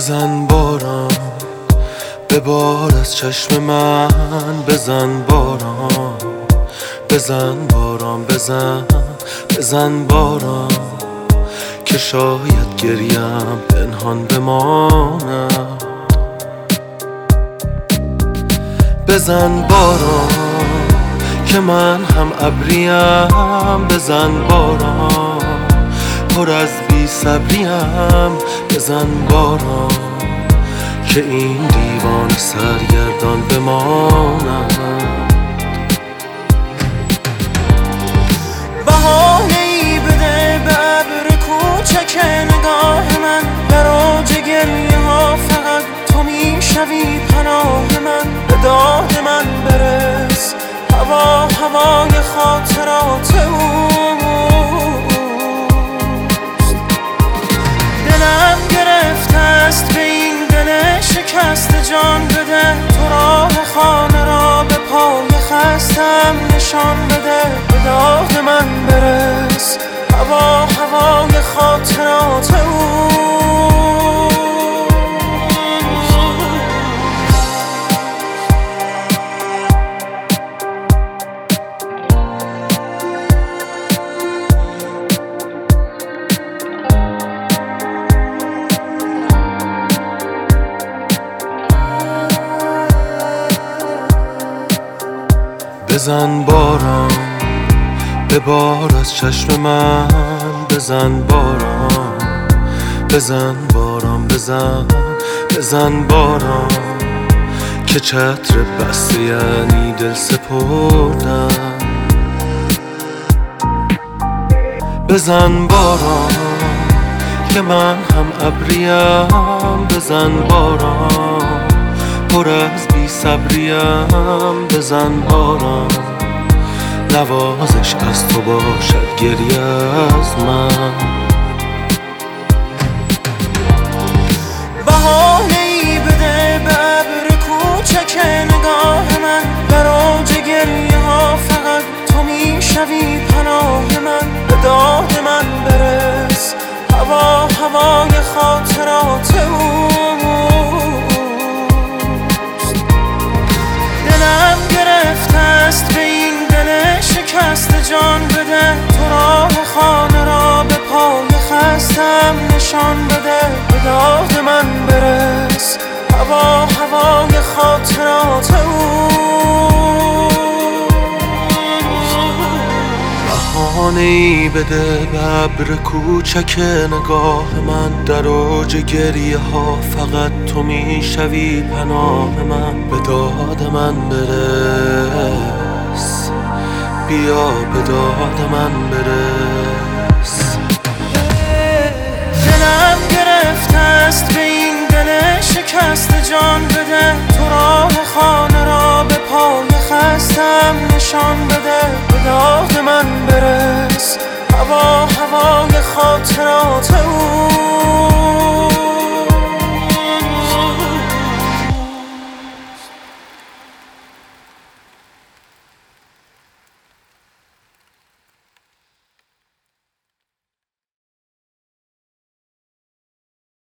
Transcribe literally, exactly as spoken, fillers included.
بزن باران به بار از چشم من، بزن باران بزن باران بزن بزن باران که شاید گریم پنهان بماند. بزن باران که من هم ابریم، بزن باران پر از بی صبریم، بزن باران که این دیوان سرگردان بماند. بهانه‌ای بده به ابر کوچک نگاه من، در اوج گریه ها فقط تو میشوی پناه من. به داد من برس هوا هوای خاطرات اوست. دلم گرفته است به این دل شکست، جان بده تو راه خانه را به پای خستم نشان بده. به داد من برس هوا هوای خاطرات اوست. بزن باران به بار از چشم من، بزن باران بزن باران بزن بزن باران که چتر بسته یعنی دل سپردن. بزن باران که من هم ابریم، بزن باران پر از بی صبریم، بزن باران نوازش از تو باشد گریه از من. بهانه‌ای بده به ابر کوچک نگاه من، در اوج گریه ها فقط تو میشوی پناه من. به داد من برس هوا هوای خاطرات اوست. دلم گرفته است به این دل شکست، جان بده تو راه خانه را به پای خستم نشان بده. به داد من برس هوا هوای خاطرات بهانه‌ای بده به ابر کوچک نگاه من، در اوج گریه ها فقط تو میشوی پناه من. به داد من برس بیا به داد من برس. دلم گرفته است به این دل شکست، جان بده تو راه خانه را به پای خستم نشان بده. به داد من برس هوا هوای خاطرات او